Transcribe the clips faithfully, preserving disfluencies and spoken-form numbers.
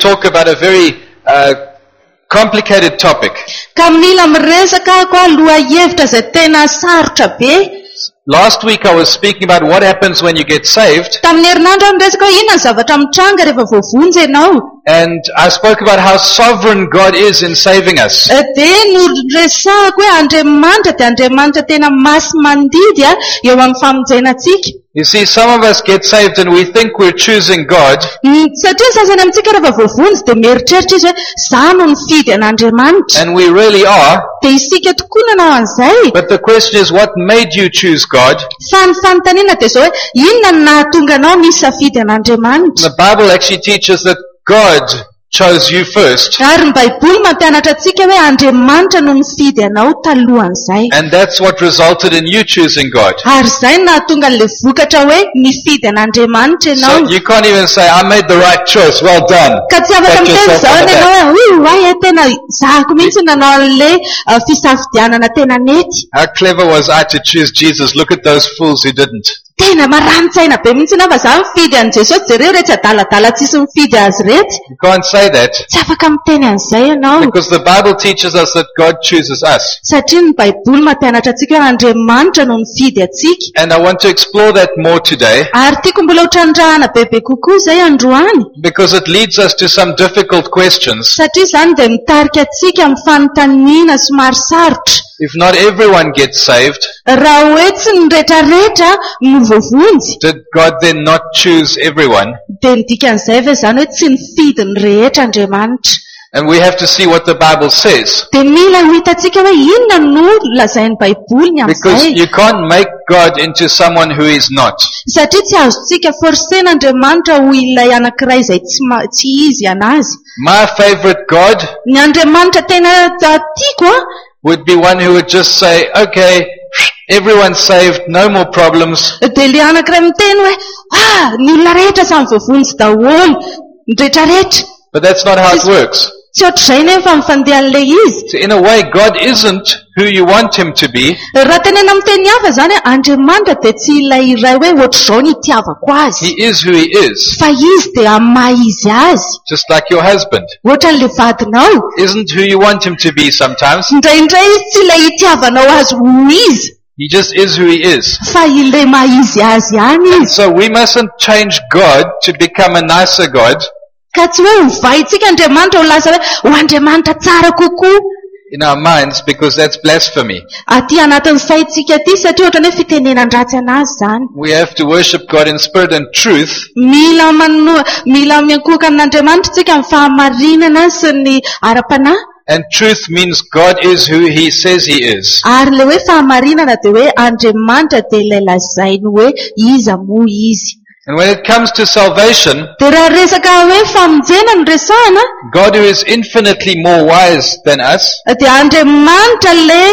talk about a very uh, complicated topic. Ka mila miresaka koa lohahevitra izay tena sarotra be. Last week I was speaking about what happens when you get saved. Tamin'ny herinandro aho niresaka hoe inona ny zavatra mitranga rehefa voavonjy ianao. And I spoke about how sovereign God is in saving us. Dia noresahako hoe Andriamanitra dia Andriamanitra tena masy mandidy eo amin'ny famonjenantsika. You see, some of us get saved and we think we're choosing God. Satria sasany amintsika rehefa voavonjy dia mieritreritra izy hoe izaho no nifidy an'Andriamanitra. And we really are. Dia isika tokoa nanao an'izay. But the question is, what made you choose God? Fa ny fanontaniana dia izao hoe inona no nahatonga anao nisafidy an'Andriamanitra? The Bible actually teaches that God chose you first. Ary ny Baiboly mampianatra antsika hoe Andriamanitra no nifidy anao talohan'izay. And that's what resulted in you choosing God. Ary izay no nahatonga an'ilay vokatra hoe nifidy an'Andriamanitra ianao. So you can't even say, I made the right choice, well done. Ka tsy afaka miteny izao ianao hoe oay tena zahako mihitsy nanao an'ilay fisafidianana tena nety. How clever was I to choose Jesus? Look at those fools who didn't. Tena marani-tsaina be mihitsy na fa za mifidy an' Jesosy jereo rehetra adaladala tsisy mifidy azy rehetra. You can't say that. Tsy afaka miteny an'izay ianao. Because the Bible teaches us that God chooses us. Satria ny Baiboly mampianatra antsika hoe Andriamanitra no mifidy antsika. And I want to explore that more today. Ary tiako mbola ho trandrahana bebe kokoa izay androany. Because it leads us to some difficult questions. Satria izany dia mitarika antsika amin'ny fanontaniana somary sarotra. If not everyone gets saved, raha hoe tsy ny rehetrarehetra no voavonjy, did God then not choose everyone? Dia ny dikan'izay ve izany hoe tsy nifidy ny rehetra Andriamanitra? And we have to see what the Bible says. Dia mila ho hitantsika hoe inona no lazain'ny Baiboly ny Because amin'izay. you can't make God into someone who is not. Satria tsy azontsika forsena Andriamanitra ho ilay anankiray izay tsy ma- tsy izy anazy. My favorite God Ny Andriamanitra tena tiako a, would be one who would just say, okay, everyone's saved, no more problems. dia ilay anankiray miteny hoe ah ny olona rehetra samy voavonjy daholo, ny rehetrarehetra. But that's not how it works. Tsy ohatr'izay nefa mifandehan'ilay izy. So in a way, God isn't who you want him to be. Raha tenena amin'ny teny hafa izany hoe Andriamanitra dia tsy ilay iray hoe ohatr'izao ny itiavako azy. He is who he is. Fa izy dia amaha izy azy. Just like your husband Ohatra n'ilay vadinao. isn't who you want him to be sometimes. Indraindray izy tsy ilay itiavanao azy ho izy. He just is who he is. Fa ilay maha izy azy ihany izy. So we mustn't change God to become a nicer God Ka tsy hoe hovaintsika Andriamanitra ho lasa hoe ho Andriamanitra tsara kokoa in our minds, because that's blasphemy. aty anatin'ny saintsika aty, satria ohatra ny hoe fitenenan-dratsy anazy izany. We have to worship God in spirit and truth. Mila mano mila miankoka amin'Andriamanitra tsika amin'ny fahamarinana sy ny ara-panahy. And truth means God is who he says he is. Ary ilay hoe fahamarinana dia hoe Andriamanitra dia ilay lazainy hoe iza moa izy. And when it comes to salvation, Dia raha resaka hoe famonjena no resahana, God who is infinitely more wise than us, dia Andriamanitra ilay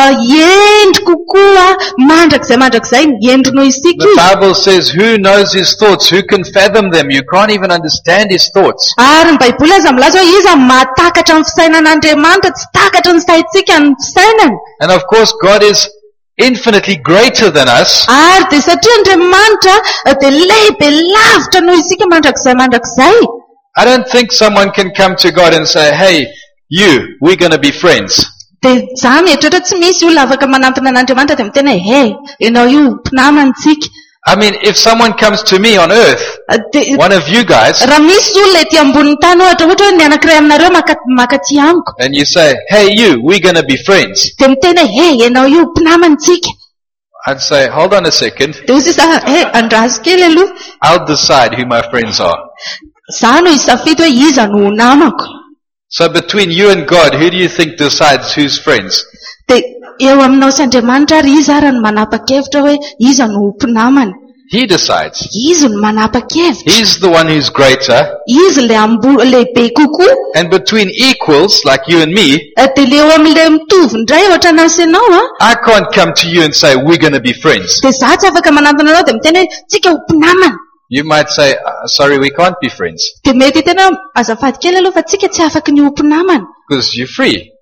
endry kokoa mandrakizay mandrakizay endrinao isika the izy. Bible says, who knows his thoughts? Who can fathom them? You can't even understand his thoughts. Ary ny Baiboly aza milaza hoe iza mahatakatra ny fisainan'Andriamanitra, tsy takatra ny saintsika ny fisainany. And of course, God is infinitely greater than us. Ary dia satria Andriamanitra dia lehibe lavitra noho isika mandrakizay mandrakizay. I don't think someone can come to God and say, hey, you, we're going to be friends. Dia za mieritreritra tsy misy olona afaka manantona an'Andriamanitra dia miteny hoe hey, ianao io mpinamantsika. I mean, if someone comes to me on earth, Dia one of you guys, raha misy olona ety ambonin'ny tany ohatra ohatra hoe ny anankiray aminareo maka makaty amiko, and you say, hey, you, we're going to be friends. dia miteny hoe hey, ianao io mpinamantsika. I'd say, hold on a second. Dia hozy za hey, andraso kely aloha. I'll decide who my friends are. Za no hisafidy hoe iza no ho namako. So between you and God, who do you think decides who's friends? Dia eo aminao sy Andriamanitra ary izy ary no manapa-kevitra hoe iza no ho mpinamana. He decides. Izy no manapa-kevitra. He's the one who's greater. Izy ilay ambo- lehibe kokoa. And between equals, like you and me, Dia ilay eo amin'ilay mitovy indray ohatra an'asy ianao a. I can't come to you and say, we're going to be friends. Dia za tsy afaka manantona anao dia miteny hoe tsika ho mpinamana. You might say, uh, sorry, we can't be friends. Dia mety tena azafady kely aloha fa tsika tsy afaka ny ho mpinamana. Because you're free.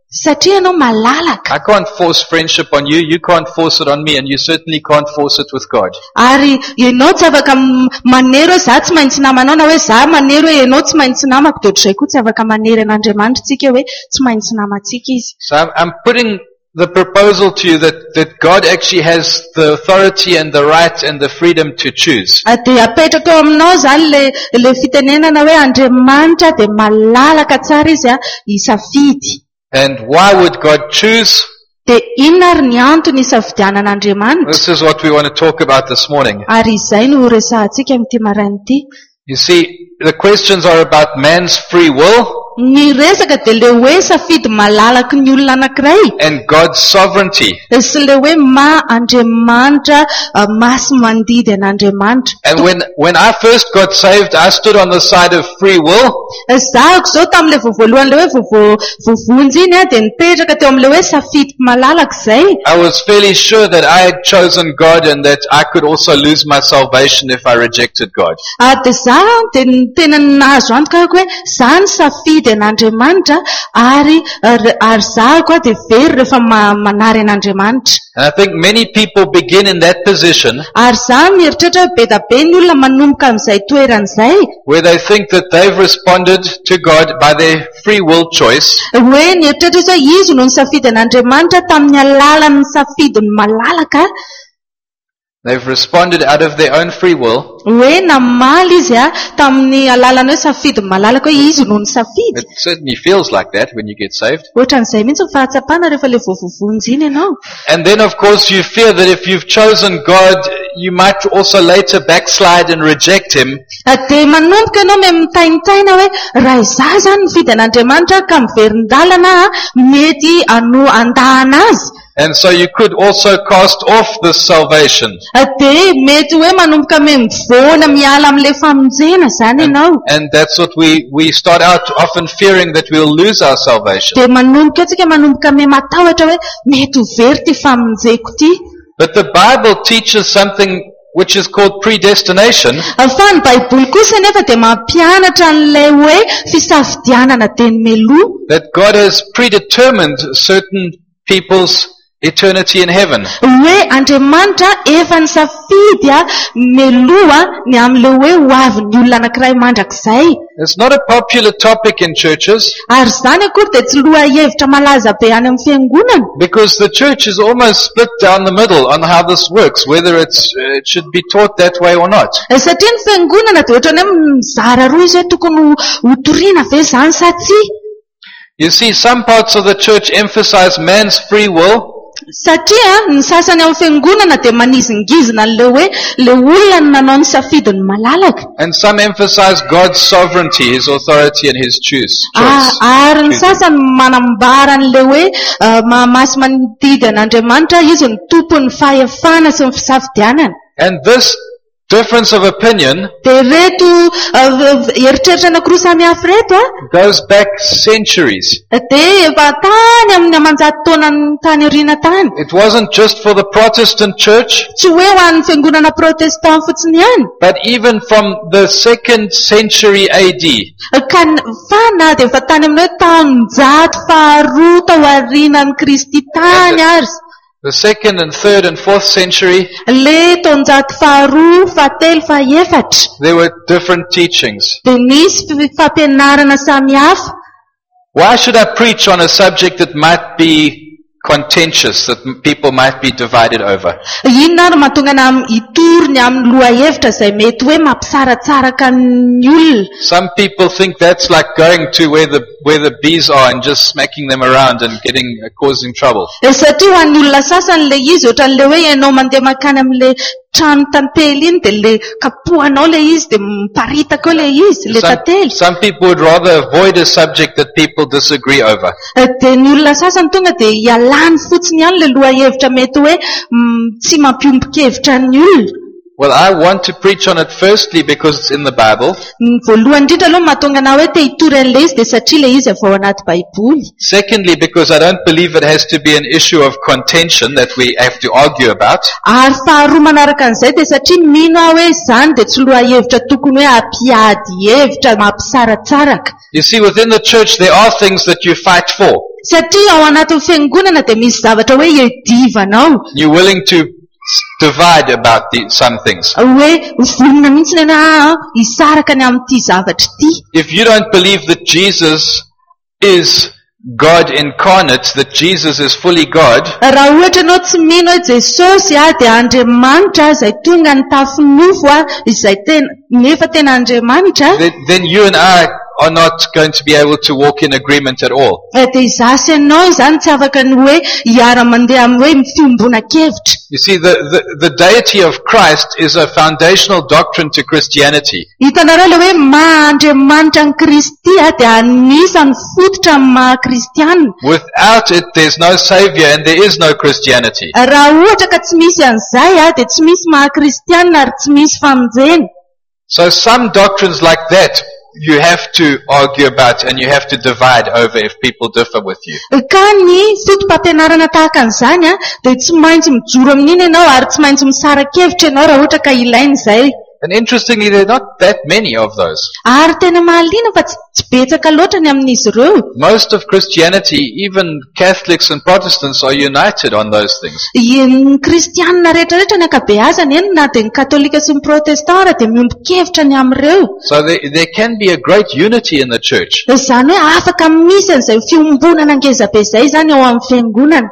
Satria ianao malalaka. I can't force friendship on you, you can't force it on me, and you certainly can't force it with God. Ary ianao tsy afaka m- manery hoe za tsy maintsy namanao na hoe za manery hoe ianao tsy maintsy namako dia ohatr'izay koa tsy afaka manery an'Andriamanitra tsika hoe tsy maintsy namantsika izy. So I'm, I'm putting the proposal to you that, that God actually has the authority and the right and the freedom to choose. Ah, dia apetraka eo aminao zany le le fitenenana hoe Andriamanitra dia malalaka tsara izy a hisafidy. And why would God choose? Dia inona ary ny antony hisafidianan'Andriamanitra? This is what we want to talk about this morning. Ary izay no resahantsika amin'ity marain'ity. You see, the questions are about man's free will Ny resaka dia le hoe safidy malalaky ny olona anankiray and God's sovereignty. sy le hoe ma Andriamanitra ah, masy mandidy an'Andriamanitra. And when, when I first got saved, I stood on the side of free will. Zahako zao tamin'ilay voavoalohany le hoe vovo- vovonjy iny a dia nipetraka teo amin'ilay hoe safidy malalaka izay. I was fairly sure that I had chosen God and that I could also lose my salvation if I rejected God. Ah, dia zaho dia ny tena nahazo antoka hoe za ny safidy an'Andriamanitra ary ary ary zahako a dia very rehefa ma- manary an'Andriamanitra. And I think many people begin in that position Ary za mieritreritra hoe be da be ny olona manomboka amin'izay toeran'izay where they think that they've responded to God by their free will choice. hoe nieritreritra izy hoe izy no nisafidy an'Andriamanitra tamin'ny alalan'ny safidiny malalaka. They've responded out of their own free will. Hoe namaly izy a tamin'ny alalany hoe safidiny malalaka hoe izy no nisafidy. It certainly feels like that when you get saved. Ohatran'izay mihitsy ny fahatsapana rehefa le voavovonjy iny ianao. And then of course you fear that if you've chosen God, you might also later backslide and reject Him. Ah, dia manomboka ianao me mitaintaina hoe raha izaho zany nifidy an'Andriamanitra ka miverindalana a, mety ano andahana azy. And so you could also cast off this salvation. Ah, dia mety hoe manomboka me mivoana miala amin'ilay famonjena zany ianao. And that's what we, we start out often fearing that we'll lose our salvation. Dia manomboka tsika manomboka me matahotra hoe mety ho very ty famonjeko ty. But the Bible teaches something which is called predestination. Fa ny Baiboly kosa nefa dia mampianatra an'ilay hoe fisafidianana teny meloa. That God has predetermined certain people's eternity in heaven. Hoe Andriamanitra efa nisafidy a meloa ny amin'ilay hoe ho avin'ny olona anankiray mandrakizay. It's not a popular topic in churches Ary zany akory dia tsy lohahevitra malaza be any amin'ny fiangonana. because the church is almost split down the middle on how this works, whether it's, uh, it should be taught that way or not. Satria ny fiangonana dia ohatrany hoe mizara roa izy hoe tokony ho- ho toriana ve zany sa tsia. You see, some parts of the church emphasize man's free will, Satria ny sasany amin'ny fiangonana dia manizingizina an'ilay hoe le olona no nanao ny safidiny malalaka. and some emphasize God's sovereignty, His authority, and His choose. Ah, choice. ary ny choosing. sasany manambara an'ilay hoe ah, mahamasy mandidy an'Andriamanitra izy ny tompon'ny fahefana sy ny fisafidianana. And this difference of opinion Dia reto ah, v- v- eritreritra anankiroa samy hafa reto a goes back centuries. dia efa tany amin'ny amanjato taona ny tany aoriana tany. It wasn't just for the Protestant church, Tsy hoe ho an'ny fiangonana protestant fotsiny ihany. but even from the second century A D. Ka n- fa na dia efa tany amin'ny hoe taonjato faharoa tao aorianan'i Kristy tany ary. The second and third and fourth century, Le taonjato faharoa, fahatelo, fahaefatra. there were different teachings. Dia nisy fi- fampianarana samy hafa. Why should I preach on a subject that might be contentious, that m- people might be divided over? Inona ary mahatonga ana am- hitoriny amin'ny lohahevitra izay mety hoe mampisaratsaraka ny olona. Some people think that's like going to where the where the bees are and just smacking them around and getting uh, causing trouble. Eh, Satria ho an'ny olona sasany le izy ohatran'le hoe ianao mandeha makany amin'le trano tantely iny dia le kapohanao le izy dia miparitaka eo le izy, le Some, tantely. some people would rather avoid a subject that people disagree over. Eh, Dia ny olona sasany tonga dia hialany fotsiny ihany le lohahevitra mety hoe mm, tsy mampiombon-kevitra ny olona. Well, I want to preach on it firstly because it's in the Bible. Ny voalohany indrindra aloha mahatonga ana hoe te hitory an'ilay izy dia satria le izy efa ao anaty Baiboly. Secondly, because I don't believe it has to be an issue of contention that we have to argue about. Ary faharoa manaraka an'izay dia satria mino aho hoe izany dia tsy lohahevitra tokony hoe ampiady hevitra mampisaratsaraka. You see, within the church there are things that you fight for. satria ao anatin'ny fiangonana dia misy zavatra hoe iadivanao You're willing to s- divide about the, some things. hoe vonona mihitsy ny ana hisaraka ny amin'ity zavatra ity. If you don't believe that Jesus is God incarnate, that Jesus is fully God, Raha ohatra ianao tsy mino hoe Jesosy a dia Andriamanitra izay tonga ny tafinofo a izay tena nefa tena Andriamanitra, then, then you and I are not going to be able to walk in agreement at all. eh, dia izaho sy ianao izany tsy afaka ny hoe hiara-mandeha amin'ny hoe fiombona-kevitra. You see, the, the, the deity of Christ is a foundational doctrine to Christianity. Hitanareo ilay hoe maha-Andriamanitra ny Kristy a dia anisan'ny fototra amin'ny maha-Kristianina. Without it, there's no Savior and there is no Christianity. Raha ohatra ka tsy misy an'izay a dia tsy misy maha-Kristianina ary tsy misy famonjena. So some doctrines like that, you have to argue about and you have to divide over if people differ with you. Ka ny fotom-pampianarana tahaka an'izany a dia tsy maintsy mijoro amin'iny ianao ary tsy maintsy misara-kevitra ianao raha ohatra ka ilain'izay. And interestingly, there are not that many of those. Ary tena mahaliana fa tsy tsy betsaka loatra ny amin'izy ireo. Most of Christianity, even Catholics and Protestants, are united on those things. Ny kristianina rehetrarehetra ny ankabeazany eny na dia ny katolika sy ny protestanta dia miombon-kevitra ny amin'ireo. So there, there can be a great unity in the church. Izany hoe afaka misy an'izay fiombonana ngeza be izay izany ao amin'ny fiangonana.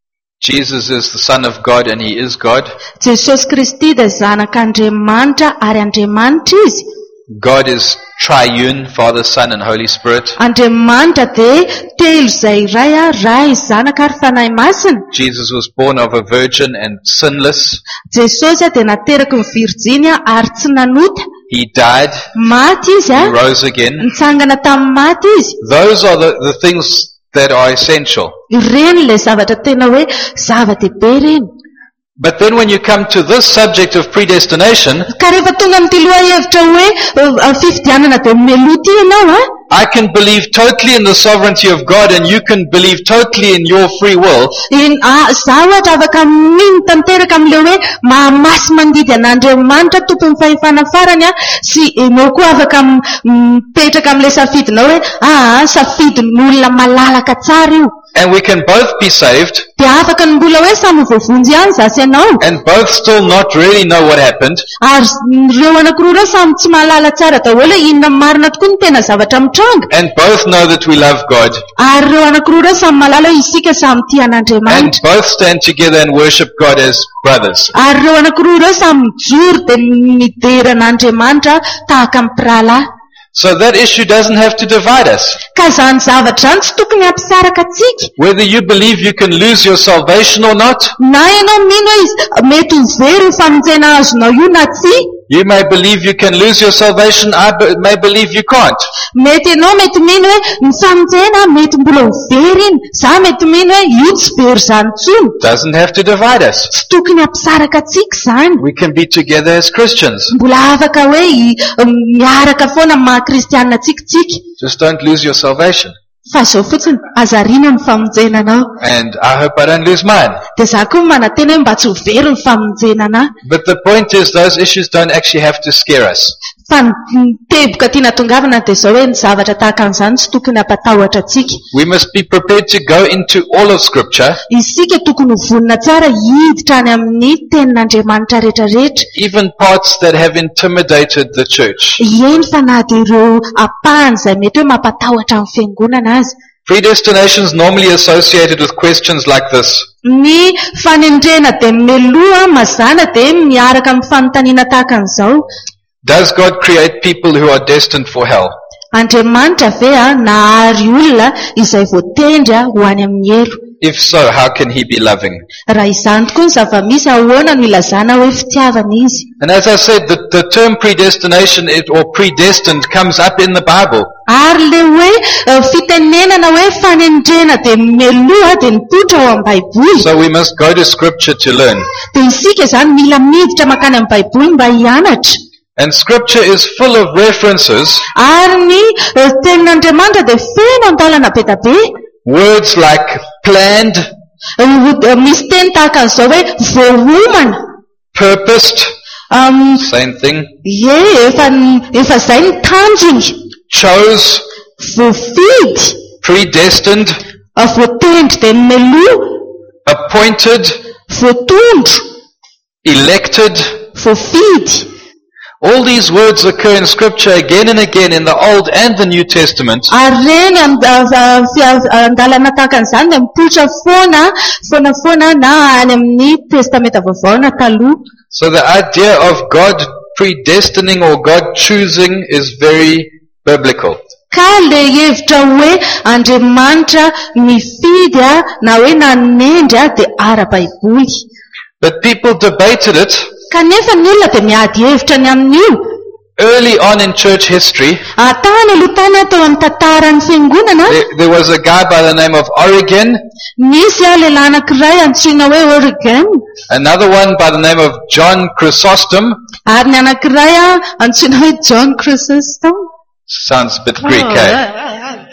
Jesus is the Son of God and He is God. Jesosy Kristy dia zanak'Andriamanitra ary Andriamanitra izy. God is triune, Father, Son and Holy Spirit. Andriamanitra dia telo izay iray a, Ray, Zanaka ary Fanahy Masina. Jesus was born of a virgin and sinless. Jesosy a dia nateraka ny Virjinia ary tsy nanota. He died. Maty izy He a, rose again. nitsangana tamin'ny maty izy. Those are the, the things that are essential. Ireny ilay zavatra tena hoe zava-dehibe ireny. But then when you come to this subject of predestination, Ka rehefa tonga amin'ity loha-hevitra hoe uh, fifidianana dia meloa ity ianao a, I can believe totally in the sovereignty of God and you can believe totally in your free will. in ah, za ohatra afaka mino tanteraka amin'ilay hoe mahamasy mandidy an'Andriamanitra tompon'ny fahefana farany a, sy ianao koa afaka m- mipetraka amin'ilay safidinao hoe ah safidin'olona malalaka tsara io. And we can both be saved Dia afaka ny mbola hoe samy voavonjy ihany za sy ianao. and both still not really know what happened. Ary s- ireo anankiroa ireo samy tsy mahalala tsara daholo hoe inona ny marina tokoa ny tena zavatra mitranga. And both know that we love God. Ary ireo anankiroa ireo samy mahalala hoe isika samy tia And an'Andriamanitra. both stand together and worship God as brothers. Ary ireo anankiroa ireo samy mijoro dia midera an'Andriamanitra tahaka amin'ny mpirahalahy. So that issue doesn't have to divide us. Ka izany zavatra izany tsy tokony hampisaraka antsika. Whether you believe you can lose your salvation or not, Na ianao mino hoe izy mety ho very ny famonjena azonao io na tsy. you may believe you can lose your salvation, I be- may believe you can't. Mety ianao mety mino hoe ny famonjena mety mbola ho very iny. Za mety mino hoe io tsy very izany intsony. Doesn't have to divide us. Tsy tokony hampisaraka antsika izany. We can be together as Christians. Mbola afaka hoe hi- miaraka foana amin'ny maha-kristianina tsikitsika. Just don't lose your salvation. Fa izao fotsiny azariana ny famonjenanao. And I hope I don't lose mine. Dia za koa manantena hoe mba tsy ho very ny famonjenana. But the point is, those issues don't actually have to scare us. Fa ny ny teboka tiana tongavana dia izao hoe ny zavatra tahaka an'izany tsy tokony hampatahotra antsika. We must be prepared to go into all of Scripture, Isika tokony ho vonona tsara hiditra any amin'ny tenin'Andriamanitra rehetrarehetra. even parts that have intimidated the church. Eny fa na dia ireo apahany izay mety hoe mampatahotra amin'ny fiangonana azy. Predestination is normally associated with questions like this. Ny fanendrena dia meloa mazana dia miaraka amin'ny fanontaniana tahaka an'izao. Does God create people who are destined for hell? Andriamanitra ve a nahary olona izay voatendry a ho any amin'ny elo. If so, how can He be loving? Raha izany tokoa ny zava-misy ahoana no ilazana hoe fitiavana izy. And as I said, the, the term predestination it, or predestined comes up in the Bible. Ary le hoe eh, fitenenana hoe fanendrena dia meloa dia nipoitra ao amin'ny Baiboly. So we must go to Scripture to learn. Dia isika izany mila miditra makany amin'ny Baiboly mba hianatra. And Scripture is full of references, Ary ny eh, tenin'Andriamanitra dia feno andalana be da be. words like planned, Eh, eh, Misy teny tahaka an'izao hoe voahomana. purposed, Um, same thing, Ye, efa efa izay ny tanjony. chose, Voafidy, predestined, voatendry dia miloa, appointed, voatondro, elected. voafidy. All these words occur in Scripture again and again in the Old and the New Testament. Ary reny andalana tahaka an'izany dia mipoitra foana, foana foana na any amin'ny testamenta vaovao na taloha. So the idea of God predestining or God choosing is very biblical. Ka le hevitra hoe Andriamanitra mifidy a, na hoe nanendry a, dia ara-baiboly. But people debated it Kanefa ny olona dia miady hevitra ny amin'io. early on in church history. Tany aloha tany tao amin'ny tantaran'ny fiangonana, There, there was a guy by the name of Origen, nisy a lehilahy anankiray antsoina hoe Origen, another one by the name of John Chrysostom. ary ny anankiray a antsoina hoe John Chrysostom. Sounds a bit Greek, eh?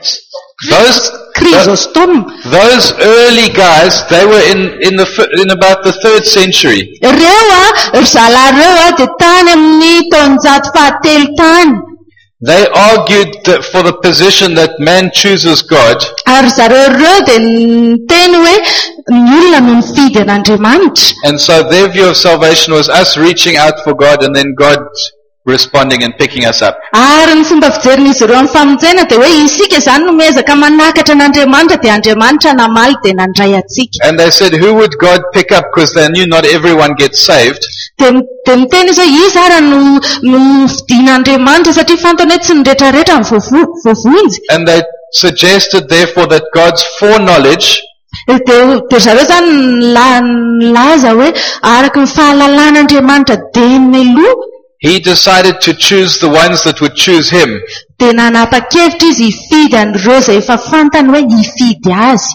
Those, Chrysostom. those early guys, they were in, in, the, fir- in about the third century. Ireo a, ry zalahy ireo a dia tany amin'ny taonjato fahatelo tany. They argued that for the position that man chooses God, Ary zareo ireo dia niteny hoe ny olona no mifidy an'Andriamanitra. and so their view of salvation was us reaching out for God and then God responding and picking us up. Ary ny fomba fijerin'izy ireo amin'ny famonjena dia hoe isika izany no miezaka manakatra an'Andriamanitra dia Andriamanitra namaly dia nandray atsika. And they said, who would God pick up? Because they knew not everyone gets saved. Dia dia miteny izy hoe izy ara no no fidian'Andriamanitra satria fantany hoe tsy ny rehetrarehetra ny voavo- voavonjy. And they suggested therefore that God's foreknowledge Dia dia zareo izany nila- nilaza hoe araka ny fahalalàn'Andriamanitra dia meloa He decided to choose the ones that would choose him. dia nanapa-kevitra izy hifidy an'ireo izay efa fantany hoe hifidy azy.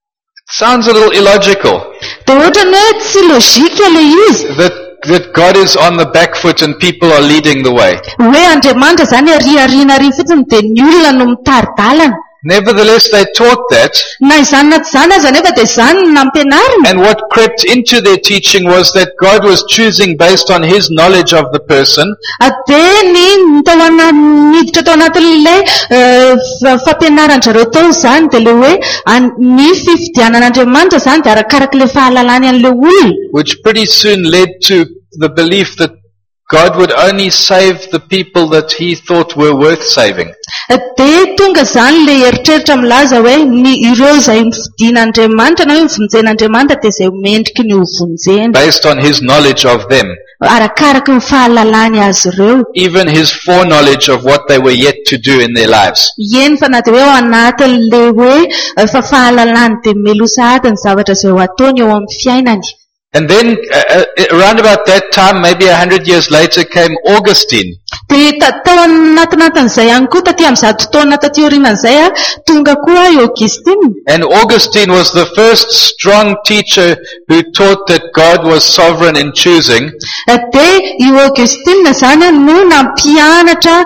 Sounds a little illogical. Dia ohatrany hoe tsy lojika ilay izy. That, that God is on the back foot and people are leading the way. Hoe Andriamanitra izany ariariana ary fotsiny dia ny olona no mitary-dalana. Nevertheless, they taught that. Na izany na tsy izany aza nefa dia izany no nampianarina. And what crept into their teaching was that God was choosing based on his knowledge of the person. Dia ny tao ana- miditra tao anatin'ilay eh, fa- fampianaran-jareo tao izany dia ilay hoe an- ny fifidianan'Andriamanitra izany dia arakaraka ilay fahalalany an'ilay olona. Which pretty soon led to the belief that God would only save the people that he thought were worth saving. Dia tonga izany ilay eritreritra milaza hoe ny ireo izay mifidian'Andriamanitra na hoe mivonjen'Andriamanitra dia izay mendriky ny hovonjena. Based on his knowledge of them. Arakaraka ny fahalalany azy ireo. Even his foreknowledge of what they were yet to do in their lives. Eny fa na dia hoe ao anatin'ilay hoe efa fahalalany dia meloa sahady ny zavatra izay ho ataony eo amin'ny fiainany. And then, uh, uh, around about that time, maybe a hundred years later, came Augustine. Dia ta- tao anatinatin'izay ihany koa taty amin'izato taona taty aorianan'izay a, tonga koa i Augustine. And Augustine was the first strong teacher who taught that God was sovereign in choosing. Dia i Augustine izany no nampianatra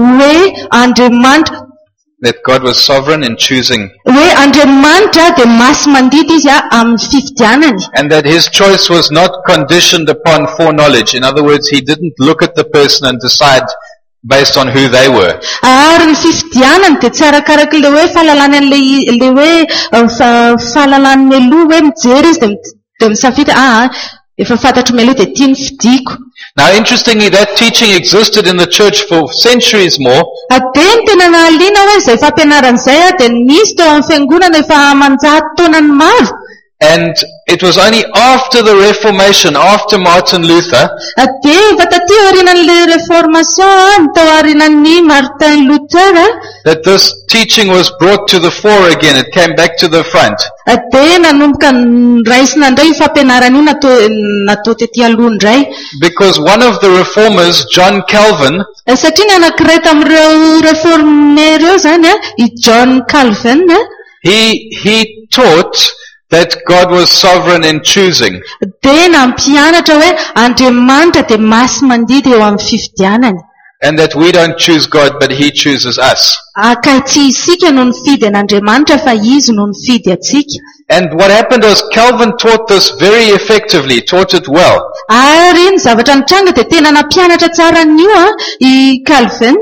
hoe Andriamanitra That God was sovereign in choosing. hoe Andriamanitra dia masy mandita izy a amin'ny fifidianany. And that his choice was not conditioned upon foreknowledge. In other words, he didn't look at the person and decide based on who they were. Ary ny fifidianany dia tsy arakaraka ilay hoe fahalalany an'ilay ilay hoe eh, fa- fahalalany meloa hoe mijery izy dia mi- dia misafidy ah efa fantatro meloa dia tia ny fidiko. Now, interestingly, that teaching existed in the church for centuries more. Dia ny tena nahaliana hoe izay fampianaran'izay a dia nisy tao amin'ny fiangonana efa aman-jato taona ny maro. And it was only after the Reformation, after Martin Luther, Dia efa taty aorianan'ilay reformation tao aorianan'ny Martin Luther a, that this teaching was brought to the fore again. It came back to the front. dia nanomboka nraisina indray io fampianarana io natao natao tetỳ aloha indray. Because one of the reformers, John Calvin, Satria ny anankiray tamin'ireo réformé ireo izany a, i John Calvin a, he, he taught that God was sovereign in choosing. dia nampianatra hoe Andriamanitra dia masy mandida eo amin'ny fifidianany. And that we don't choose God, but he chooses us. Ka tsy isika no nifidy an'Andriamanitra fa izy no nifidy atsika. And what happened was Calvin taught this very effectively, taught it well. Ary ny zavatra nitranga dia tena nampianatra tsara an'io a i Calvin.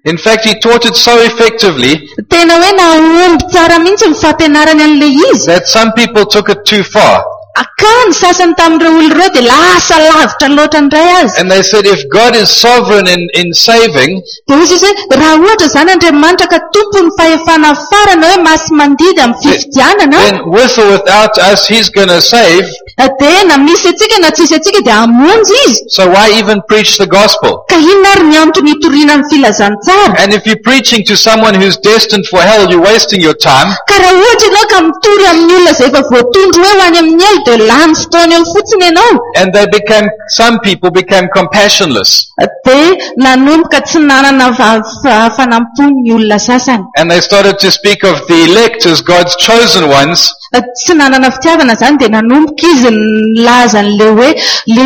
In fact, he taught it so effectively Tena hoe naomby tsara mihitsy ny fampianarany an'ilay izy. that some people took it too far. Ka ny sasany tamin'ireo olona ireo dia lasa lavitra loatra indray azy. And they said, if God is sovereign in, in saving, Dia izy izy hoe raha ohatra izany Andriamanitra ka tompo ny fahefana farana hoe masy mandidy amin'ny fifidianana, then with or without us, he's going to save. dia na misy atsika na tsisy atsika dia hamonjy izy. So why even preach the gospel? Ka inona ary ny antony hitoriana ny filazantsara? And if you're preaching to someone who's destined for hell, you're wasting your time. Ka raha ohatra ianao ka mitory amin'ny olona izay efa voatondro hoe ho any amin'ny elo dia lany fotoana eo fotsiny ianao. And they became, some people became compassionless. Dia nanomboka tsy nanana fa- fa- fanampony ny olona sasany. And they started to speak of the elect as God's chosen ones. Tsy nanana fitiavana izany dia nanomboka izy nilaza an'ilay hoe le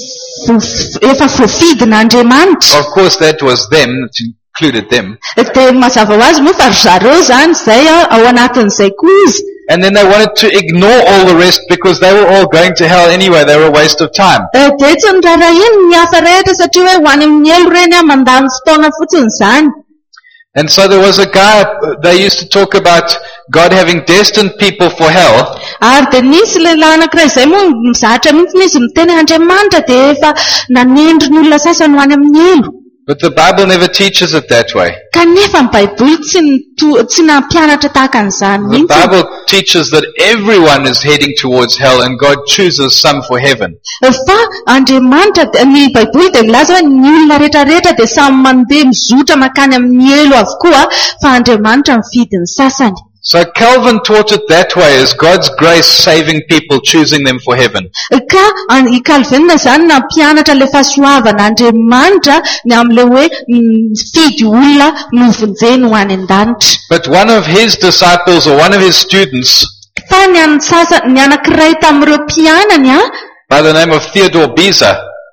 efa voafidin'Andriamanitra. Of course, that was them, it included them. Dia mazava ho azy moa fa ry zareo izany izay ao anatin'izay koa izy. And then they wanted to ignore all the rest because they were all going to hell anyway. They were a waste of time. Dia tsy nirarahin ny hafa rehetra satria hoe ho any amin'ny elo ireny a mandany fotoana fotsiny izany. And so there was a guy, they used to talk about God having destined people for hell. Ary dia nisy lehilahy anankiray izay moa mizatra mihitsy izy miteny Andriamanitra dia efa nanendry ny olona sasany ho any amin'ny elo. But the Bible never teaches it that way. Kanefa ny Baiboly tsy nito- tsy nampianatra tahaka an'izany The mihitsy. Bible teaches that everyone is heading towards hell and God chooses some for heaven. Fa Andriamanitra ny Baiboly dia milaza hoe ny olona rehetrarehetra dia samy mandeha mizotra makany amin'ny elo avokoa fa Andriamanitra mifidy ny sasany. So Calvin taught it that way, as God's grace saving people, choosing them for heaven. Ka an- i Calvin izany nampianatra ilay fahasoavan'Andriamanitra ny amin'ilay hoe mifidy olona novonjeny ho any an-danitra. But one of his disciples or one of his students, Fa ny an- sasa- ny anankiray tamin'ireo mpianany a, by the name of Theodore Beza,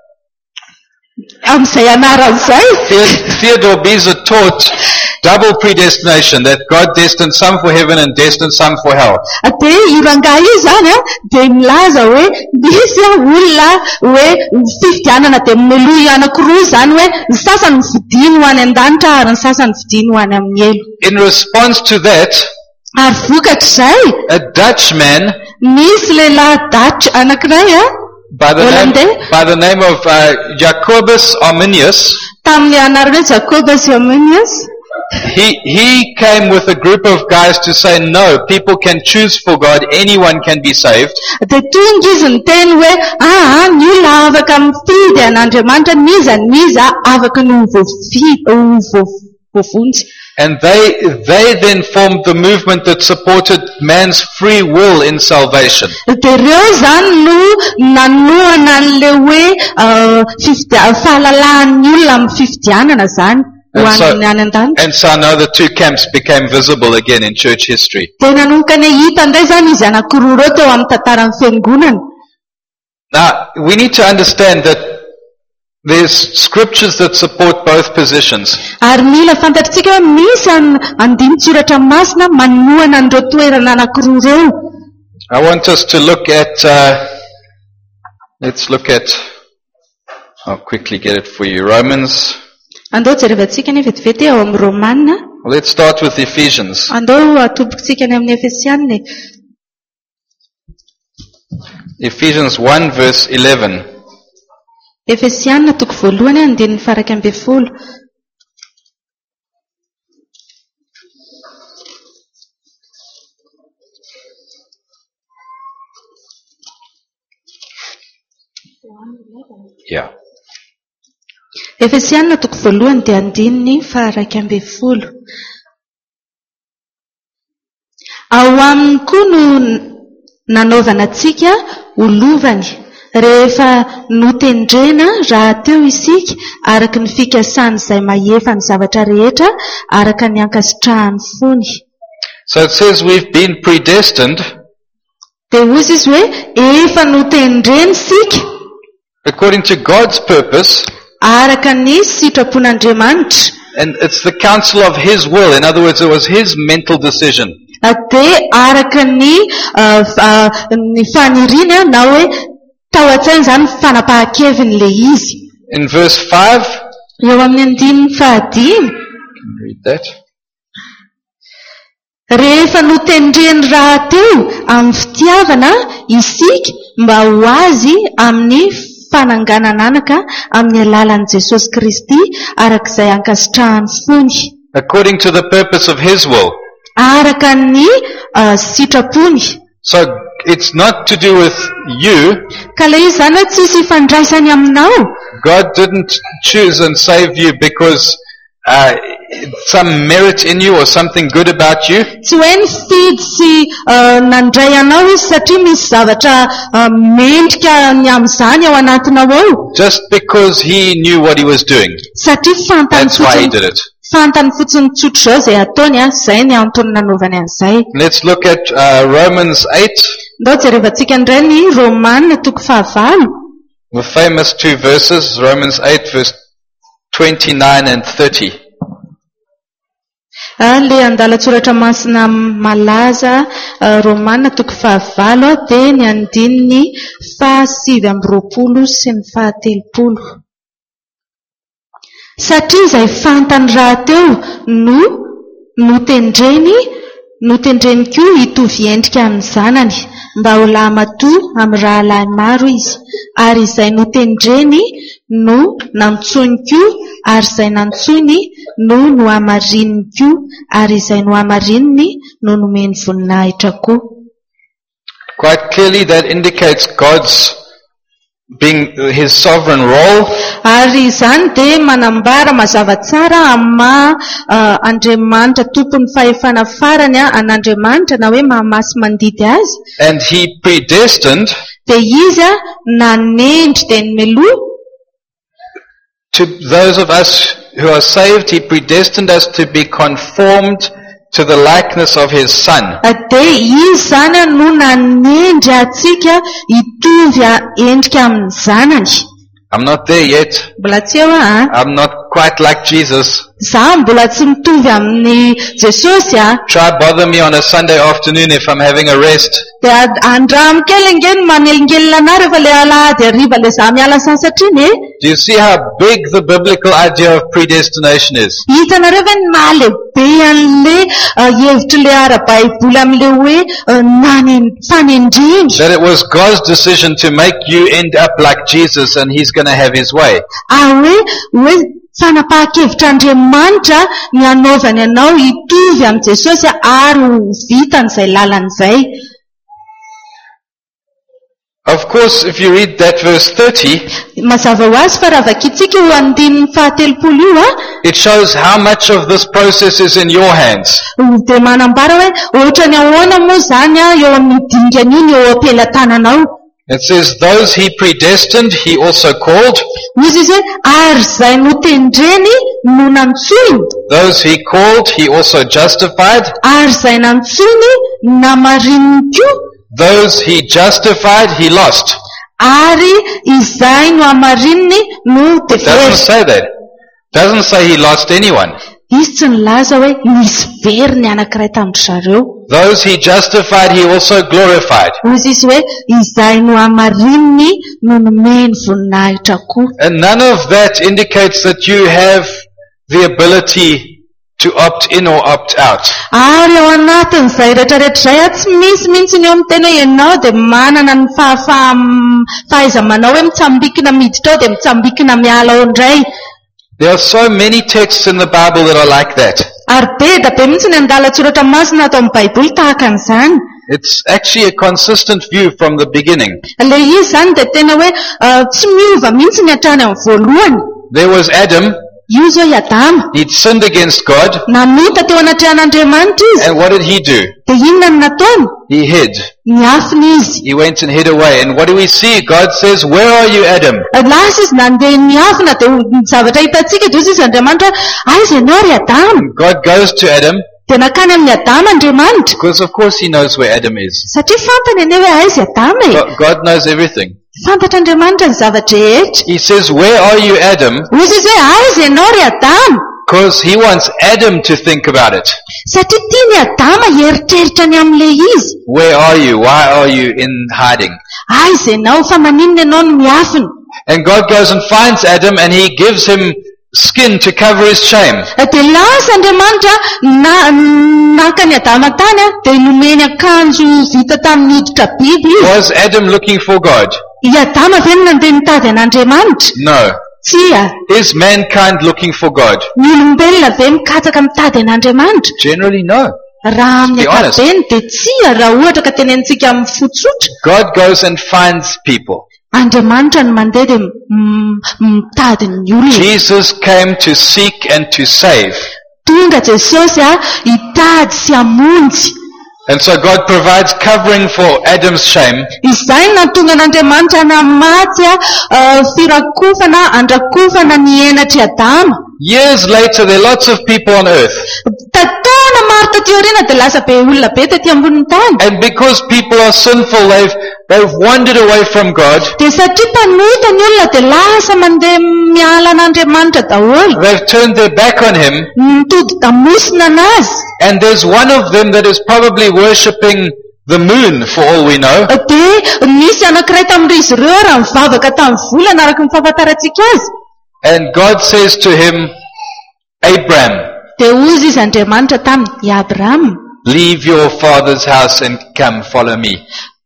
amin'izay anaran'izay, The- Theodore Beza taught double predestination, that God destined some for heaven and destined some for hell. dia io rangahy io izany a dia milaza hoe misy a olona hoe fifidianana dia miloa anankiroa izany hoe ny sasany vidiny ho any an-danitra ary ny sasany vidiny ho any amin'ny elo. In response to that, Ary vokatra izay a Dutchman nisy lehilahy Dutch anankiray a by the name, Hollandais, by the name of uh, Jacobus Arminius, tamin'ny anarana hoe Jacobus Arminius, he, he came with a group of guys to say, no, people can choose for God, anyone can be saved. dia tonga izy niteny hoe ah ny olona afaka mifidy an'Andriamanitra niza niza afaka no voafi- ho voavonjy. And they, they then formed the movement that supported man's free will in salvation. Dia ireo izany no nanohana an'ilay hoe ah, fifidi- fahalalan'ny olona amin'ny fifidianana izany ho And so, any any an-danitra. and so now the two camps became visible again in church history. Dia nanomboka ny hita indray izany izy anankiroa ireo teo amin'ny tantaran'ny fiangonana. Now, we need to understand that there's scriptures that support both positions. Ary mila fantatritsika hoe misy an- andinin-tsoratra masina manohana an'ireo toerana anankiroa ireo. I want us to look at, uh, let's look at, I'll quickly get it for you, Romans. Andao jerevantsika ny vetivety ao amin'ny Romanina. Well, let's start with Ephesians. Andao atobokontsika ny amin'ny Efesianina. Ephesians one verse eleven. Efesianina toko voalohany andininy faraka ambin'ny folo. Yeah. Efesianina toko voalohany dia andininy faraka ambin'ny folo. Ao aminy koa no nanaovana antsika olovany rehefa notendrena raha teo isika araka ny fikasany izay mahefa ny zavatra rehetra araka ny ankasitrahany fony. So it says we've been predestined Dia hozy izy hoe efa notendrena isika according to God's purpose, araka ny sitrapon'Andriamanitra. and it's the counsel of His will. In other words, it was His mental decision. Dia araka ny ah, ah, ny faniriana na hoe tao an-tsaina izany fanapahan-kevin'ilay izy. In verse five, Eo amin'ny andininy fahadimy can read that. Rehefa notendreny raha teo amin'ny fitiavana isika mba ho azy amin'ny fananganana anaka amin'ny alalan'i Jesosy Kristy arak'izay ankasitrahany fony. According to the purpose of His will. Araka ny uh, sitrapony. So it's not to do with you. Ka le izy zany tsisy ifandraisany aminao. God didn't choose and save you because uh, some merit in you or something good about you. Tsy hoe nifidy sy uh, nandray anao izy satria misy zavatra uh, mendrika ny amin'izany ao anatinao ao. Just because He knew what He was doing. Satria fantany That's why He did it. Fantany fotsiny tsotra zao izay ataony a, izay ny antony nanaovany an'izay. Let's look at uh, Romans eight. Ndao jerevantsika indray ny Romanina toko fahavalo. The famous two verses, Romans eight verse twenty-nine and thirty. Le andalatsoratra masina malaza uh, Romanina toko fahavalo dia ny andininy fahasivy amby roapolo sy ny fahatelopolo. Satria izay fantany raha teo no notendreny notendreny koa hitovy endrika amin'ny zanany mba ho lamatoa amin'ny rahalahy maro izy, ary izay notendreny no nantsony koa, ary izay nantsony no nohamarininy koa, ary izay nohamarininy no nomeny voninahitra koa. Quite clearly that indicates God's being His sovereign role. Ary izany dia manambara mazava tsara amma uh, Andriamanitra tompony fahefana farany an'Andriamanitra na hoe mahamasy mandidy azy. And He predestined dia izy nanendry dia nomeloa. To those of us who are saved, He predestined us to be conformed to the likeness of His Son. Dia izy zany no nanendry atsika hitovy endrika amin'ny zanany. I'm not there yet. Mbola tsy eo a. I'm not quite like Jesus. Za mbola tsy mitovy amin'ny Jesosy a. Try bother me on a Sunday afternoon if I'm having a rest. Dia andram kely ngeny manelingelina ana rehefa le alahady hariva le za miala sasatra iny. Do you see how big the biblical idea of predestination is? Hitanareo ve ny mahalehibe an'le hevitry le ara-baiboly amin'le hoe fanendreny. That it was God's decision to make you end up like Jesus and He's going to have His way. Ah hoe hoe fanapahan-kevitr'Andriamanitra ny anaovany anao hitovy amin'ny Jesosy ary ho vitan'izay lalan'izay. Of course, if you read that verse thirty, mazava ho azy fa raha vakitsika ho andinin'ny fahatelopolo io a, it shows how much of this process is in your hands. dia manambara hoe ohatra ny ahoana moa zany a eo amin'ny dingana iny eo am-pelatananao. It says, those He predestined, He also called. Izy izy hoe ary izay notendreny no nantsony. Those He called, He also justified. Ary izay nantsony namarininy koa. Those He justified, He lost. Ary izay no amarininy no It doesn't say that. It doesn't say He lost anyone. Izy tsy nilaza hoe nisy very ny anankiray tamin'ny zareo. Those He justified, He also glorified. Izy izy hoe izay no amarininy no nomeny voninahitra koa. And none of that indicates that you have the ability to opt in or opt out. Ary ao anatin'izay rehetrarehetra izay tsy misy mihitsy ny eo amin'ny teny hoe ianao dia manana ny fahaiza-manao hoe mitsambikina miditra ao dia mitsambikina miala ao indray. There are so many texts in the Bible that are like that. Ary be da be mihitsy ny andalatsoratra masina atao amin'ny Baiboly tahaka an'izany. It's actually a consistent view from the beginning. Le izy zany dia tena hoe tsy miova mihitsy ny hatrany amin'ny voalohany. There was Adam. Io zao i Adama. He'd sinned against God. Nanota teo anatrehan'Andriamanitra izy. And what did he do? Dia inona no nataony? He hid. Niafina izy. He went and hid away. And what do we see? God says, where are you, Adam? Lasa izy nandeha niafina dia ny zavatra hitantsika dia izy Andriamanitra aiza ianao ry Adama? God goes to Adam. Dia nakany amin'ny Adama Andriamanitra. Because of course He knows where Adam is. Satria fantany anie hoe aiza Adama e. God knows everything. Fantatra Andriamanitra ny zavatra rehetra. He says, where are you, Adam? Izy izy hoe aiza ianao ry Adama? Because He wants Adam to think about it. Satria tiany Adama hieritreritra ny amin'ilay izy. Where are you? Why are you in hiding? Aiza ianao fa maninona ianao no miafina? And God goes and finds Adam and He gives him skin to cover his shame. Dia lasa Andriamanitra na naka ny Adama tany a, dia nomeny akanjo vita tamin'ny hoditra biby izy. Was Adam looking for God? I Adama ve no nandeha nitady an'Andriamanitra? No. Tsia. Is mankind looking for God? Ny olombelona ve mikatsaka mitady an'Andriamanitra? Generally, no. Raha amin'ny Be honest. ankapobeny dia tsia raha ohatra ka tenentsika amin'ny fotsotra. God goes and finds people. Andriamanitra no mandeha dia m- mitady ny olona. Jesus came to seek and to save. Tonga Jesosy a hitady sy hamonjy. And so God provides covering for Adam's shame. Izay nahatonga an'Andriamanitra namaty a uh, firakofana andrakofana ny henatry Adama. Years later, there are lots of people on earth. Taona maro taty aoriana dia lasa be olona be taty ambonin'ny tany. And because people are sinful, they've, they've wandered away from God. Dia satria mpanota ny olona dia lasa mandeha miala an'Andriamanitra daholo. They've turned their back on Him. Mitody damosina anazy. And there's one of them that is probably worshipping the moon, for all we know. Dia misy anankiray tamin'izy ireo raha mivavaka tamin'ny volana araka ny fahafantarantsika azy. And God says to him, Abram, Dia hozy izy Andriamanitra taminy, i Abraham, leave your father's house and come follow me.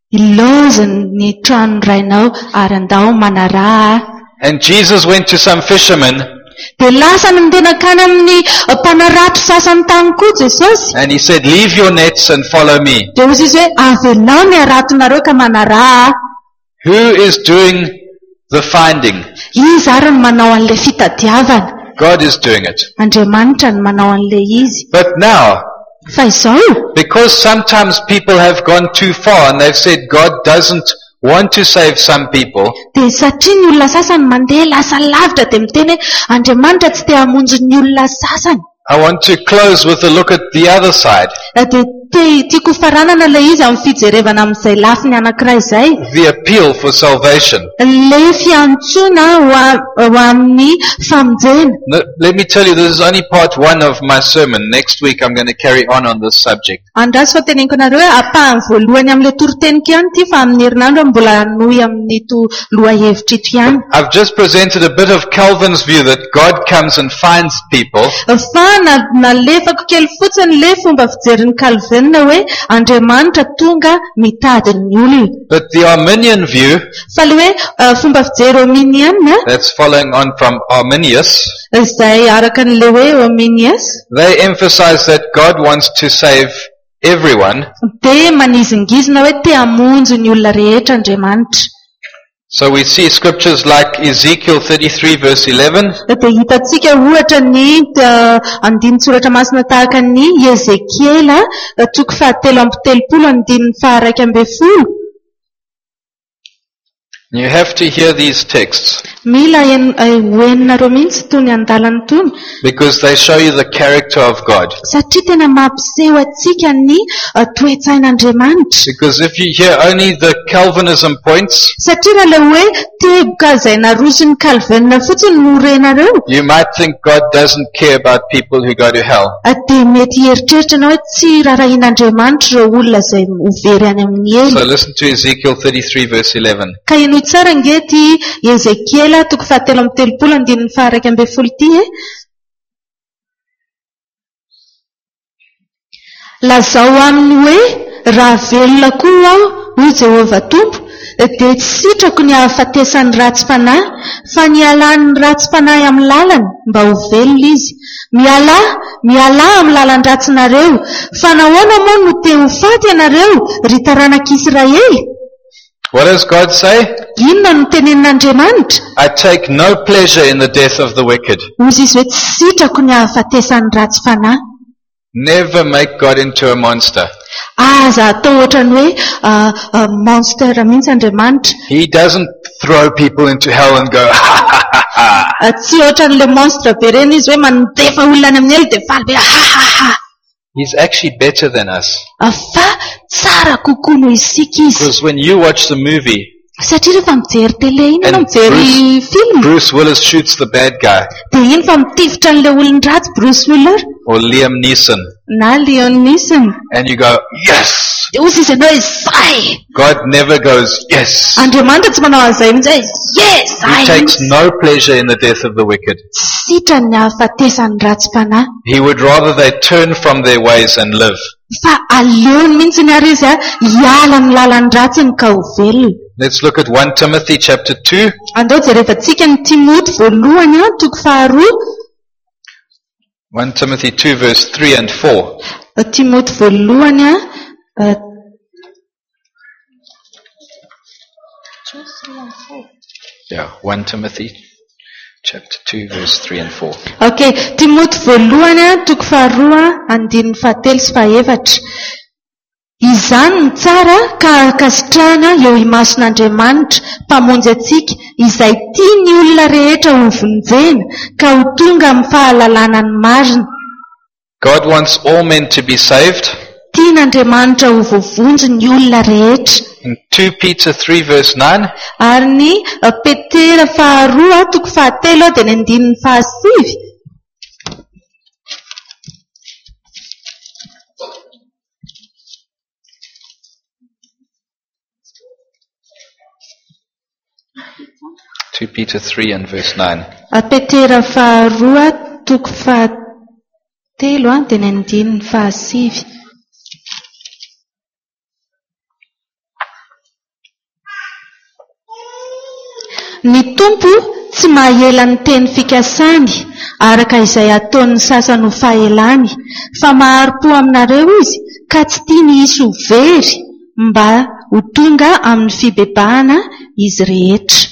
ilaozy ny trano rainao ary andao manaraha. And Jesus went to some fishermen Dia lasa nandeha nakany amin'ny mpanarato sasany tany koa Jesosy. and he said, leave your nets and follow me. Dia hozy izy hoe avelao ny aratonareo ka manaraha. Who is doing the finding? Izy ary no manao an'ilay fitadiavana. God is doing it. Andriamanitra no manao an'ilay izy. But now, Fa izao, because sometimes people have gone too far and they've said God doesn't want to save some people, dia satria ny olona sasany mandeha lasa lavitra dia miteny hoe Andriamanitra tsy te hamonjy ny olona sasany. I want to close with a look at the other side. Dia te- tiako faranana ilay izy amin'ny fijerevana amin'izay lafiny anankiray izay. The appeal for salvation. Ilay fiantsoana ho a- ho amin'ny famonjena. No, let me tell you, this is only part one of my sermon. Next week I'm going to carry on on this subject. Andraso fa teneniko nareo hoe apahany voalohany amin'ilay toroteniko ihany ity fa amin'ny herinandro mbola hanohy amin'ito lohahevitra ito ihany. I've just presented a bit of Calvin's view that God comes and finds people, Fa na- nalefako kely fotsiny ilay fomba fijerin'ny Calvinina hoe Andriamanitra tonga mitady ny olona. but the Arminian view, Fa ilay hoe uh, fomba fijery Arminiana that's following on from Arminius, izay araka n'ilay hoe Arminius they emphasize that God wants to save everyone. dia manizingizina hoe te hamonjy ny olona rehetra Andriamanitra. So we see scriptures like Ezekiel thirty-three verse eleven, Dia hitantsika ohatra ny uh, andinin-tsoratra masina tahaka ny Ezekiela uh, toko fahatelo amby telopolo andininy faharaiky amby folo. you have to hear these texts Mila en- uh, hoeninareo mihitsy tony andalany tony because they show you the character of God. satria tena mampiseho atsika ny uh, toe-tsain'Andriamanitra. Because if you hear only the Calvinism points, Satria raha ilay hoe teboka izay narosiny Calvinina fotsiny no renareo, you might think God doesn't care about people who go to hell. uh, dia mety hieritreritra anao hoe tsy rarahin'Andriamanitra ireo olona izay hovery any amin'ny So elo. listen to Ezekiel thirty-three verse eleven. Ka inoy tsara ngety Ezekiela toko fahatelo amby telopolo andininy faharaiky amby folo ity e. Lazao aminy hoe raha velona koa aho hoy Jehovah Tompo, dia tsy sitrako ny hahafatesany ratsim-panahy fa ny alan'ny ratsim-panahy amin'ny lalany mba ho velona izy. Miala, miala amin'ny lalan-dratsinareo, fa nahoana moa no te ho faty ianareo ry taranak'Israely? What does God say? Inona no tenenin'Andriamanitra? I take no pleasure in the death of the wicked. Hozy izy hoe tsy sitrako ny hahafatesany ratsim-panahy. Never make God into a monster. Aza atao ohatrany hoe uh, uh, monster mihitsy Andriamanitra. He doesn't throw people into hell and go, ha ha ha ha. Uh, Tsy ohatran'ilay monstre be reny izy hoe mandefa olona any amin'ny elo dia faly be ha ha ha. He's actually better than us. Uh, Fa tsara kokoa noho isika izy. Because when you watch the movie, Satria rehefa mijery tele iny And ianao mijery film, Bruce Willis shoots the bad guy, dia iny fa mitifitra an'ilay olon-dratsy Bruce Willis or Liam Neeson, na Liam Neeson. and you go, yes! dia ozy izy ianao izay. God never goes, yes. Andriamanitra tsy manao an'izay mihitsy hoe yes, He ay. takes no pleasure in the death of the wicked. Sitrany ny hafatesan'ny ratsy-panahy. He would rather they turn from their ways and live. Fa aleony mihitsy ny ary izy a hiala ny lalan'ny ratsiny ka ho velona. Let's look at First Timothy chapter two. Andao jerevantsika ny Timoty voalohany a toko faharoa. First Timothy two verse three and four. Timoty voalohany a uh, Yeah, First Timothy chapter two verse three and four. Okay, Timoty voalohany a toko faharoa andininy fahatelo sy fahaefatra. Izany ny tsara ka kasitrahana eo imason'Andriamanitra mpamonjy antsika izay tia ny olona rehetra ho vonjena ka ho tonga amin'ny fahalalana ny marina. God wants all men to be saved. Tian'Andriamanitra ho voavonjy ny olona rehetra. In Second Peter three verse nine, Ary ny uh, Petera faharoa toko fahatelo dia ny andininy fahasivy. Second Peter three and verse nine. Uh, Petera faharoa toko fahatelo a dia ny andininy fahasivy. Ny tompo tsy mahela ny teny fikasany araka izay ataon'ny sasany ho fahelany, fa mahari-po aminareo izy ka tsy tiany hisy ho very mba ho tonga amin'ny fibebahana izy rehetra.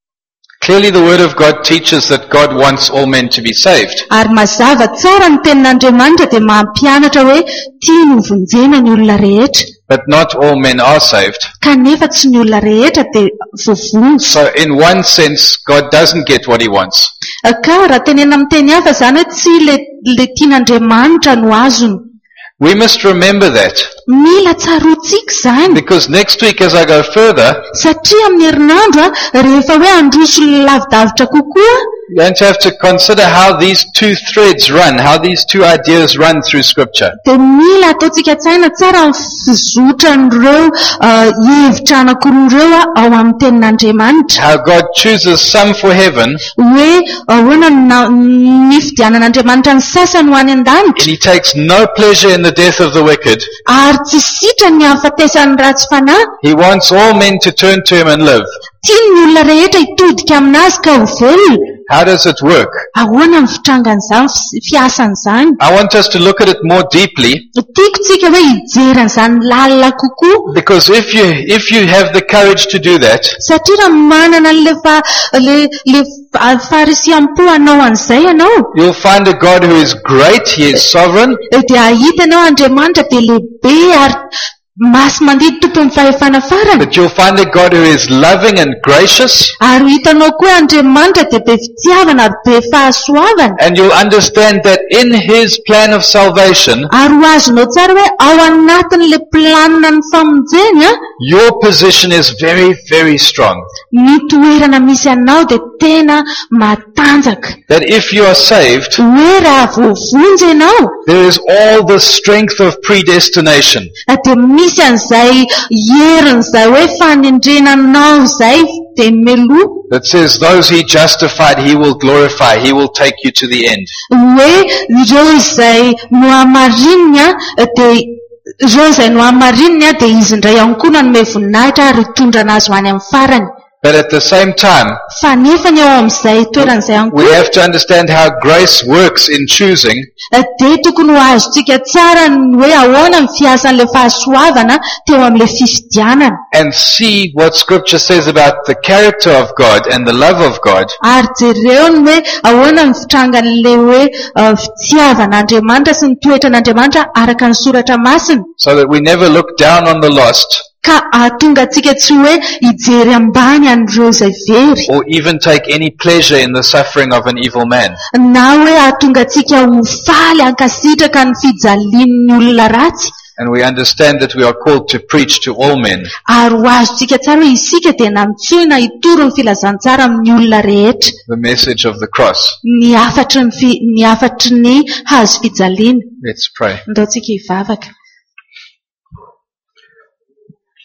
Clearly the word of God teaches that God wants all men to be saved. Ary mazava tsara ny tenin'Andriamanitra dia mampianatra hoe tiany ho vonjena ny olona rehetra. But not all men are saved. Kanefa tsy ny olona rehetra dia voavonjy. So in one sense, God doesn't get what he wants. Ka raha tenena amin'ny teny hafa izany hoe tsy le, le tian'Andriamanitra no azony. We must remember that. Mila tsaroantsika izany. Because next week as I go further, Satria amin'ny herinandro a rehefa hoe androso lavidavitra kokoa, you're going to have to consider how these two threads run, how these two ideas run through Scripture. dia mila ataontsika tsaina tsara ny fizotran'ireo uh, hevitra anankiroreo a ao amin'ny tenin'Andriamanitra. How God chooses some for heaven, Hoe ahoana na- ny fidianan'Andriamanitra ny sasany ho any and an-danitra, he takes no pleasure in the death of the wicked. ary tsy sitra ny hafatesan'ny ratsy-fanahy. He wants all men to turn to him and live. Tiany ny olona rehetra hitodika aminazy ka ho velona. How does it work? Ahoana ny fitrangan'izany, fi- fiasan'izany? I want us to look at it more deeply, Tiako tsika hoe hijeran'izany lalina kokoa. because if you if you have the courage to do that, Satria raha manana le fa le le fa- farisiam-po anao an'izay ianao, you'll find a God who is great, he is sovereign, dia ahita ianao Andriamanitra dia lehibe ary masy mandidy tompon'ny fahefana farany. but you'll find a God who is loving and gracious, Ary hitanao koa Andriamanitra dia be fitiavana ary be fahasoavana. and you'll understand that in his plan of salvation, Ary ho azonao tsara hoe ao anatin'le planina ny famonjeny a, your position is very, very strong. ny toerana misy anao dia tena matanjaka. That if you are saved, Hoe raha voavonjy ianao, there is all the strength of predestination. dia misy an'izay herin'izay hoe fanendrenanao izay dia meloa. That says those he justified, he will glorify, he will take you to the end. Hoe ireo izay no hamarininy a dia ireo izay no hamarininy a dia izy indray ihany koa nanome voninahitra ary hitondra anazy ho any amin'ny farany. But at the same time, Fa nefa ny eo amin'izay toeran'izay ihany we koa, have to understand how grace works in choosing, dia tokony ho azontsika tsara ny hoe ahoana ny fiasan'le fahasoavana teo amin'le fifidianana. and see what Scripture says about the character of God and the love of God, Ary jereo ny hoe ahoana ny fitrangan'le hoe uh, fitiavan'Andriamanitra sy ny toetran'Andriamanitra araka ny soratra masina, so that we never look down on the lost ka ahatonga antsika tsy hoe hijery ambany an'ireo izay very, or even take any pleasure in the suffering of an evil man. na hoe ahatonga antsika ho faly hankasitraka ny fijalian'ny olona ratsy. And we understand that we are called to preach to all men. Ary ho azontsika tsara hoe isika dia namintsoina hitoro ny filazantsara amin'ny olona rehetra, The message of the cross. ny afatry ny fi- ny afatry ny hazo fijaliana. Let's pray. Ndao tsika hivavaka.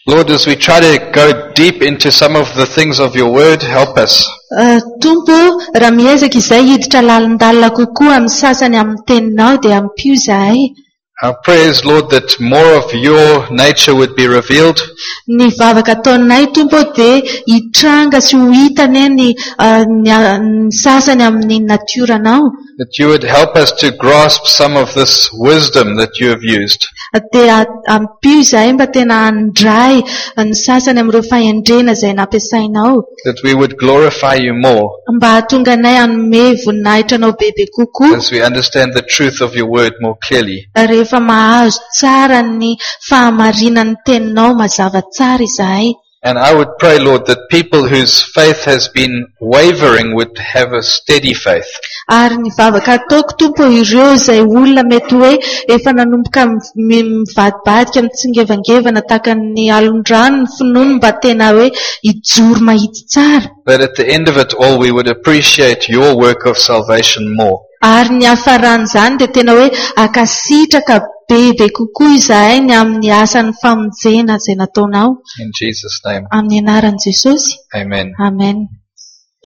Lord, as we try to go deep into some of the things of your word, help us. Uh, Tompo, raha miezaka izay hiditra lalindalina kokoa amin'ny sasany amin'ny teninao dia ampio izahay. Our prayer is, Lord, that more of your nature would be revealed. Ny vavaka ataonay Tompo dia hitranga sy ho hitane ny uh, ny, uh, ny sasany amin'ny natioranao. That you would help us to grasp some of this wisdom that you have used. Dia ampio izahay mba tena handray ny sasany amin'ireo fahendrena izay nampiasainao. That we would glorify you more. Mba hahatonga anay hanome voninahitranao bebe kokoa. As we understand the truth of your word more clearly. Rehefa mahazo tsara ny fahamarinan'ny teninao mazava tsara izahay. And I would pray, Lord, that people whose faith has been wavering would have a steady faith. Ary ny vavaka ataoko Tompo ireo izay olona mety hoe efa nanomboka mivadibadika mitsingevangevana tahaka ny alon-drano ny finoany mba tena hoe hijoro mahitsy tsara. That at the end of it all we would appreciate your work of salvation more. Ary ny hafaran'izany dia tena hoe akasitraka bebe kokoa izahay ny amin'ny asan'ny famonjena izay nataonao. In Jesus' name. Amin'ny anaran'i Jesosy. Amen. Amen.